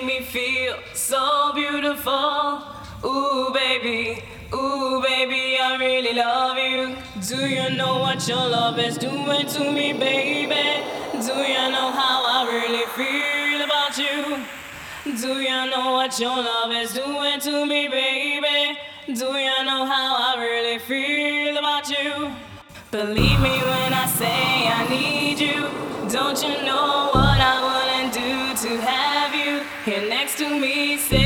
make me feel so beautiful. Ooh, baby, I really love you. Do you know what your love is doing to me, baby? Do you know how I really feel about you? Do you know what your love is doing to me, baby? Do you know how I really feel about you? Believe me when I say I need you. Don't you know what I wouldn't do to have you here next to me? Say